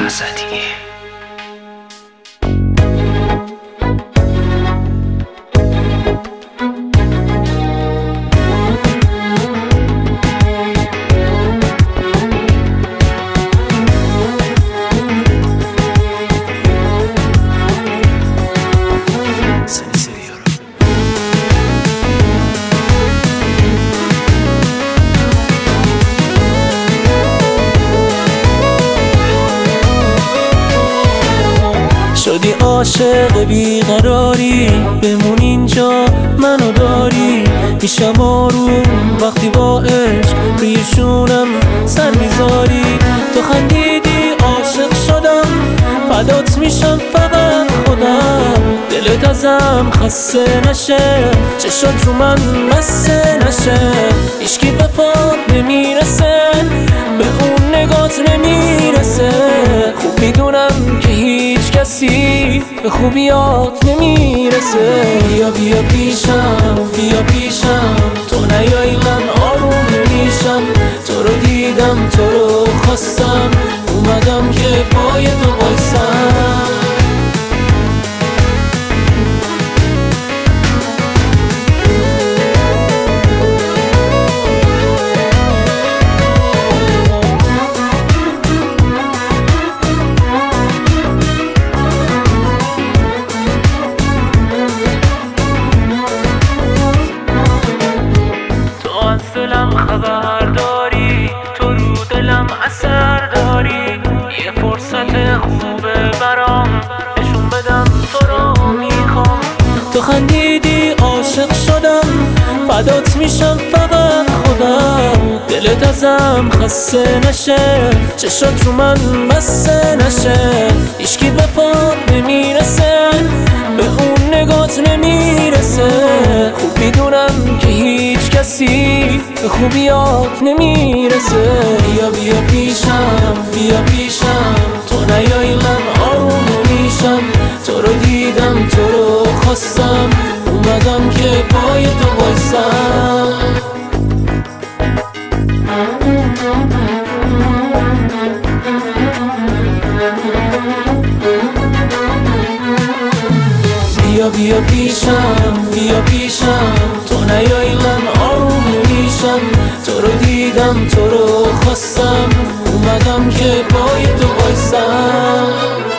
اسدی. شدی عاشق بیقراری، بمون اینجا منو داری، میشم آروم وقتی با عشق ریشونم سر میذاری. تو خندیدی عاشق شدم، فدات میشم فقط خودم. دلت ازم خسته نشه، چشات رو من بسته نشه. هیچکی به پات نمیرسه، به اون نگات نمیرسه. خوب میدونم که هیچ کسی به خوبیات نمیرسه. بیا بیا پیشم، بیا پیشم، تو نیایی من آروم نمیشم. تو رو دیدم، تو رو خواستم، اومدم که پای تو بایستم. دلم خبر داری، تو رو دلم اثر داری. یه فرصت خوبه برام، نشون بدم تو رو میخوام. تو خندیدی عاشق شدم، فدات میشم فقط خودم. دلت ازم خسته نشه، چشات رو من بسته نشه. هیچکی به پات نمیرسه، به اون نگات نمیرسه. خوب میدونم که هیچ کسی به خوبیات نمیرسه. بیا بیا پیشم، بیا پیشم، تو نیایی من آروم نمیشم. تو رو دیدم، تو رو خواستم، اومدم که پای تو بایستم. بیا بیا پیشم، بیا پیشم، تو نیایی من آروم نمیشم. تو رو دیدم، تو رو خواستم، اومدم که پای تو بایستم.